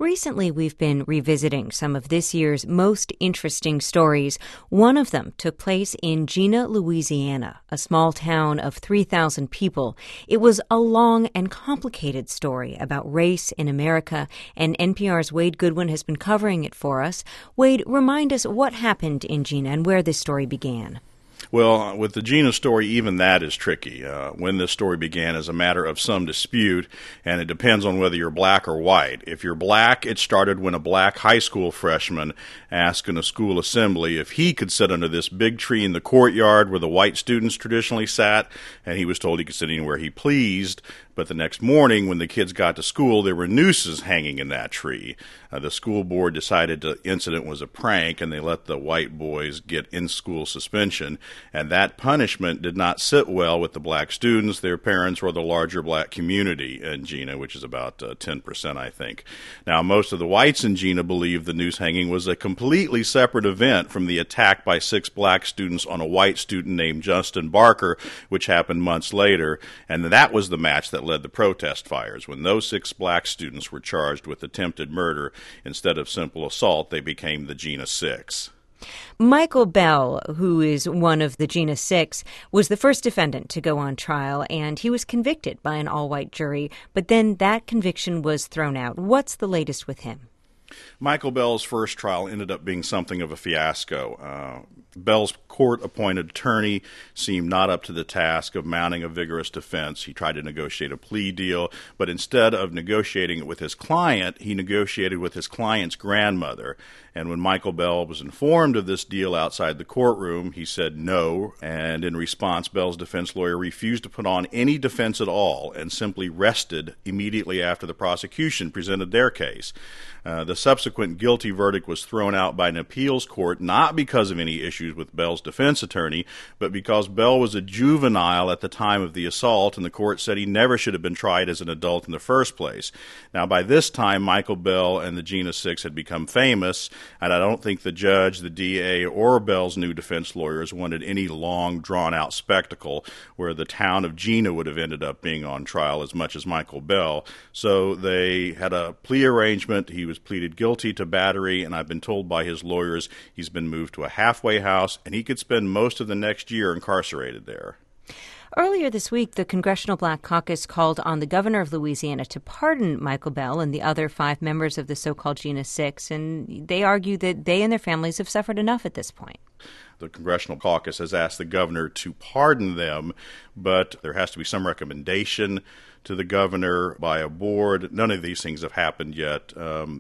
Recently, we've been revisiting some of this year's most interesting stories. One of them took place in Jena, Louisiana, a small town of 3,000 people. It was a long and complicated story about race in America, and NPR's Wade Goodwin has been covering it for us. Wade, remind us what happened in Jena and where this story began. Well, with the Jena story, even that is tricky. When this story began is a matter of some dispute, and it depends on whether you're black or white. If you're black, it started when a black high school freshman asked in a school assembly if he could sit under this big tree in the courtyard where the white students traditionally sat, and he was told he could sit anywhere he pleased. But the next morning, when the kids got to school, there were nooses hanging in that tree. The school board decided the incident was a prank, and they let the white boys get in-school suspension. And that punishment did not sit well with the black students, their parents, or the larger black community in Jena, which is about 10%, I think. Now, most of the whites in Jena believe the noose hanging was a completely separate event from the attack by 6 black students on a white student named Justin Barker, which happened months later. And that was the match that led the protest fires. When those 6 black students were charged with attempted murder instead of simple assault, they became the Jena Six. Michael Bell, who is one of the Jena Six, was the first defendant to go on trial, and he was convicted by an all-white jury, but then that conviction was thrown out. What's the latest with him? Michael Bell's first trial ended up being something of a fiasco. Bell's court-appointed attorney seemed not up to the task of mounting a vigorous defense. He tried to negotiate a plea deal, but instead of negotiating it with his client, he negotiated with his client's grandmother. And when Michael Bell was informed of this deal outside the courtroom, he said no, and in response, Bell's defense lawyer refused to put on any defense at all and simply rested immediately after the prosecution presented their case. The subsequent guilty verdict was thrown out by an appeals court, not because of any issues with Bell's defense attorney, but because Bell was a juvenile at the time of the assault, and the court said he never should have been tried as an adult in the first place. Now, by this time, Michael Bell and the Jena Six had become famous, and I don't think the judge, the DA, or Bell's new defense lawyers wanted any long, drawn-out spectacle where the town of Jena would have ended up being on trial as much as Michael Bell. So they had a plea arrangement. He was pleaded guilty to battery, and I've been told by his lawyers he's been moved to a halfway house, and he could spend most of the next year incarcerated there. Earlier this week, the Congressional Black Caucus called on the governor of Louisiana to pardon Michael Bell and the other 5 members of the so-called Jena Six, and they argue that they and their families have suffered enough at this point. The Congressional Caucus has asked the governor to pardon them, but there has to be some recommendation to the governor by a board. None of these things have happened yet.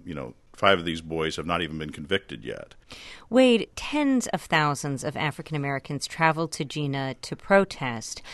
5 of these boys have not even been convicted yet. Wade, tens of thousands of African Americans traveled to Jena to protest.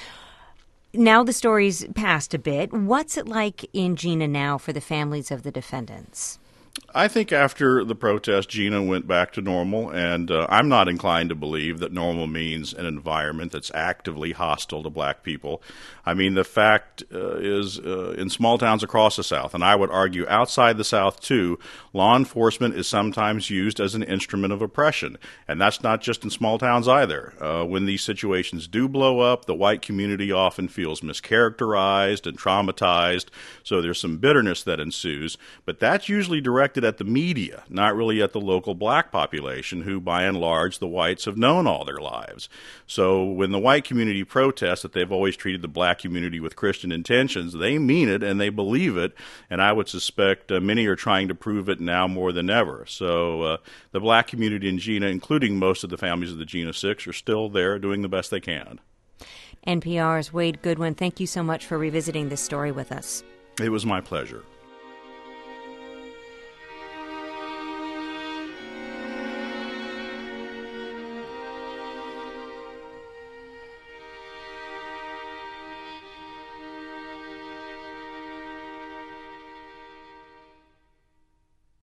Now the story's passed a bit. What's it like in Jena now for the families of the defendants? I think after the protest, Jena went back to normal, and I'm not inclined to believe that normal means an environment that's actively hostile to black people. I mean, the fact is, in small towns across the South, and I would argue outside the South too, law enforcement is sometimes used as an instrument of oppression, and that's not just in small towns either. When these situations do blow up, the white community often feels mischaracterized and traumatized, so there's some bitterness that ensues, but that's usually directed at the media, not really at the local black population, who by and large the whites have known all their lives. So when the white community protests that they've always treated the black community with Christian intentions, they mean it and they believe it, and I would suspect many are trying to prove it now more than ever. So the black community in Jena, including most of the families of the Jena Six, are still there doing the best they can. NPR's Wade Goodwin, thank you so much for revisiting this story with us. It was my pleasure.